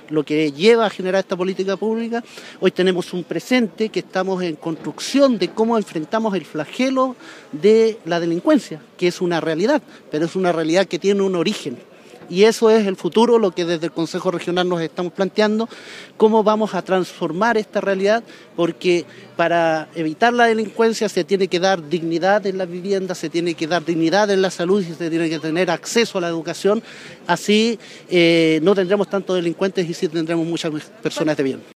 lo que lleva a generar esta política pública. Hoy tenemos un presente que estamos en construcción de cómo enfrentamos el flagelo de la delincuencia, que es una realidad, pero es una realidad que tiene un origen. Y eso es el futuro, lo que desde el Consejo Regional nos estamos planteando, cómo vamos a transformar esta realidad, porque para evitar la delincuencia se tiene que dar dignidad en la vivienda, se tiene que dar dignidad en la salud y se tiene que tener acceso a la educación. Así no tendremos tantos delincuentes y sí tendremos muchas personas de bien.